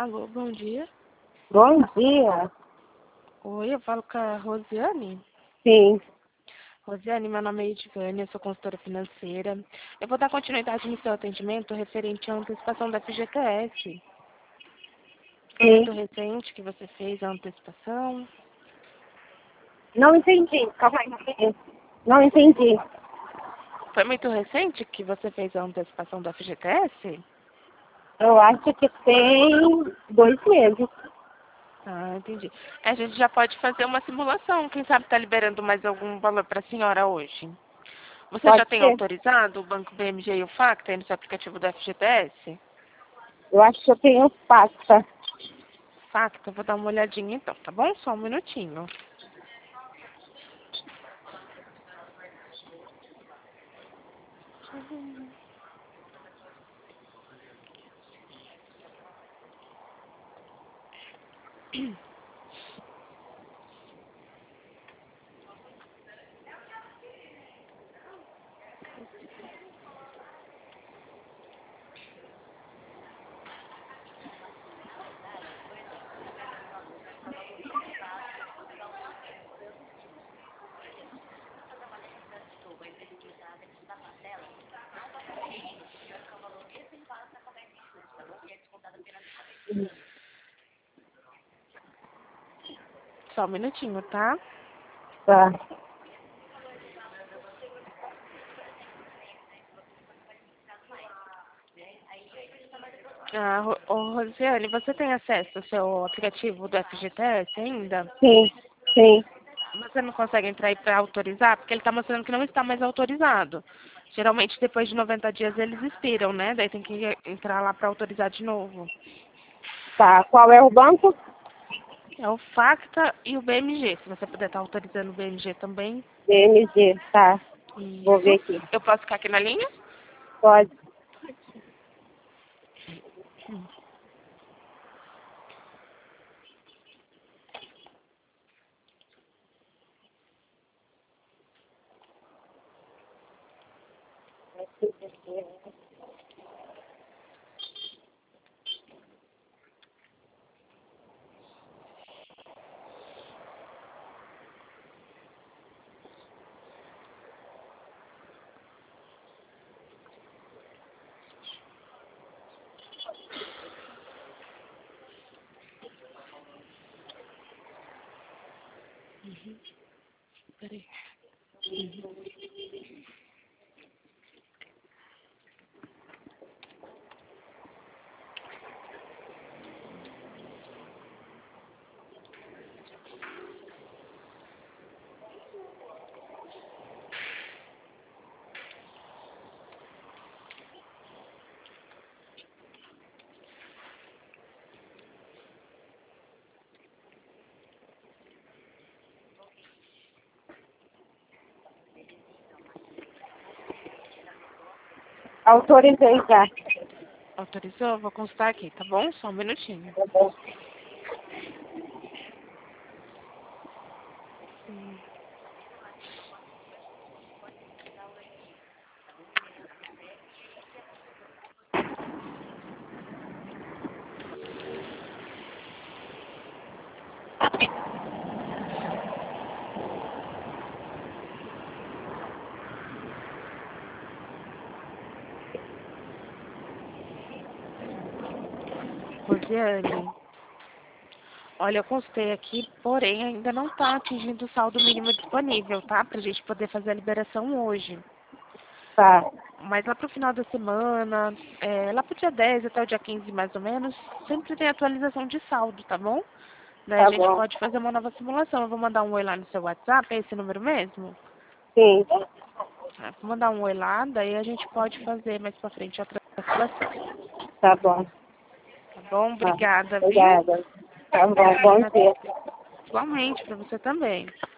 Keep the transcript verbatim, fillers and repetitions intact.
Alô, bom dia. Bom dia. Oi, eu falo com a Rosiane. Sim. Rosiane, meu nome é Edvânia, eu sou consultora financeira. Eu vou dar continuidade no seu atendimento referente à antecipação da F G T S. Foi Sim. muito recente que você fez a antecipação? Não entendi. Calma aí, não entendi. Não entendi. Foi muito recente que você fez a antecipação da F G T S? Eu acho que tem dois meses. Ah, entendi. A gente já pode fazer uma simulação. Quem sabe está liberando mais algum valor para a senhora hoje. Você Pode já tem ser. autorizado o Banco B M G e o Facta aí no seu aplicativo do F G T S? Eu acho que eu tenho pasta. Facta, vou dar uma olhadinha então, tá bom? Só um minutinho. Só um minutinho, tá? Tá. Ah, Ro- ô, Rosiane, você tem acesso ao seu aplicativo do F G T S ainda? Sim. Sim. Você não consegue entrar aí para autorizar? Porque ele está mostrando que não está mais autorizado. Geralmente, depois de noventa dias, eles expiram, né? Daí tem que entrar lá para autorizar de novo. Tá. Qual é o banco? É o Facta e o B M G. Se você puder estar autorizando o B M G também. B M G. Tá. Vou ver Isso. aqui. Eu posso ficar aqui na linha? Pode. Peraí. Autorizei já. Autorizou? Vou constar aqui, tá bom? Só um minutinho. Tá bom. Rosiane, olha, eu constei aqui, porém ainda não está atingindo o saldo mínimo disponível, tá? Pra gente poder fazer a liberação hoje. Tá. Mas lá pro final da semana, é, lá pro dia dez até o dia quinze mais ou menos, sempre tem atualização de saldo, tá bom? Daí a Tá gente bom. pode fazer uma nova simulação. Eu vou mandar um oi lá no seu WhatsApp, é esse número mesmo? Sim. É, vou mandar um oi lá, daí a gente pode fazer mais pra frente outra simulação. Tá bom. Tá bom? Tá. Obrigada, viu? Obrigada. Tá bom. Bom dia. Igualmente, pra você também.